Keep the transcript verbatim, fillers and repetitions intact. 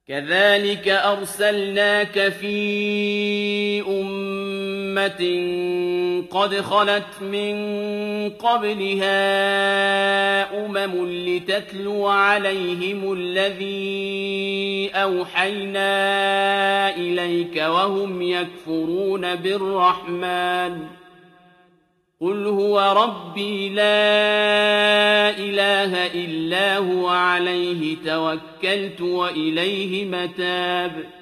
كذلك أرسلناك في أمة قد خلت من قبلها أمم لتتلو عليهم الذي أوحينا إليك وهم يكفرون بالرحمن قل هو ربي لا إله إلا هو عليه توكلت وإليه متاب